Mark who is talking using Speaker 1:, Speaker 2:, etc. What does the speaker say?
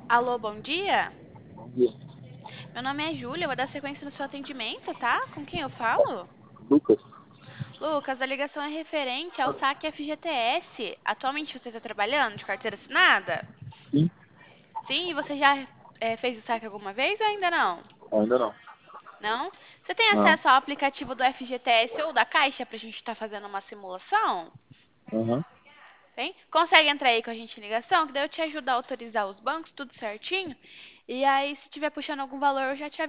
Speaker 1: Alô, bom dia.
Speaker 2: Bom dia.
Speaker 1: Meu nome é Júlia, eu vou dar sequência no seu atendimento, tá? Com quem eu falo?
Speaker 2: Lucas?
Speaker 1: Lucas, a ligação é referente ao saque FGTS. Atualmente você está trabalhando de carteira assinada?
Speaker 2: Sim,
Speaker 1: Sim, e você já fez o saque alguma vez ou ainda não?
Speaker 2: ainda não.
Speaker 1: Não? Você tem
Speaker 2: Não.
Speaker 1: acesso ao aplicativo do FGTS ou da Caixa para a gente estar fazendo uma simulação?
Speaker 2: Aham.
Speaker 1: Tem? Consegue entrar aí com a gente em ligação? Que daí eu te ajudo a autorizar os bancos, tudo certinho. E aí, se tiver puxando algum valor, eu já te